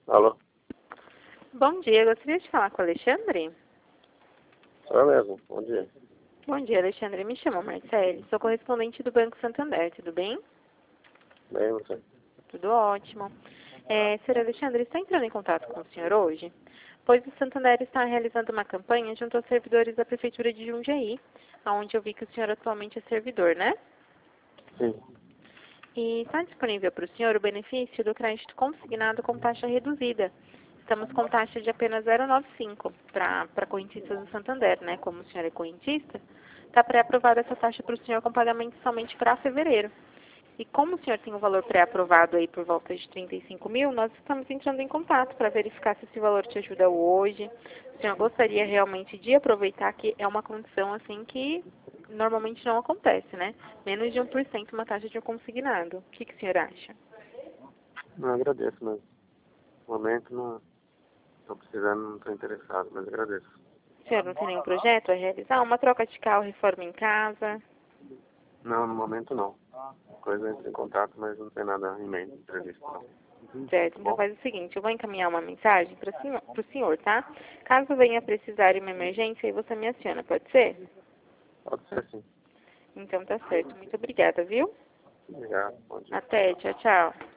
Alô? Bom dia, gostaria de falar com o Alexandre? Sou eu mesmo, bom dia. Bom dia, Alexandre. Me chamo Marcele, sou correspondente do Banco Santander, tudo bem? Bem, você? Tudo ótimo. Senhor Alexandre, está entrando em contato com o senhor hoje? Pois o Santander está realizando uma campanha junto aos servidores da Prefeitura de Jundiaí, onde eu vi que o senhor atualmente é servidor, né? Sim. E está disponível para o senhor o benefício do crédito consignado com taxa reduzida. Estamos com taxa de apenas 0,95 para correntistas do Santander, né? Como o senhor é correntista, está pré-aprovada essa taxa para o senhor com pagamento somente para fevereiro. E como o senhor tem um valor pré-aprovado aí por volta de 35 mil, nós estamos entrando em contato para verificar se esse valor te ajuda hoje. O senhor gostaria realmente de aproveitar, que é uma condição assim que normalmente não acontece, né? Menos de 1% uma taxa de um consignado. O que o senhor acha? Não, agradeço, mas no momento não estou precisando, não estou interessado, mas agradeço. O senhor não tem nenhum projeto a realizar? Uma troca de carro, reforma em casa? Não, no momento não. Coisa entra em contato, mas não tem nada em mente, previsto não. Certo, então faz o seguinte, eu vou encaminhar uma mensagem para o senhor, tá? Caso venha precisar de uma emergência, aí você me aciona, pode ser? Pode ser sim. Então tá certo. Muito obrigada, viu? Obrigado, bom dia. Até, tchau, tchau.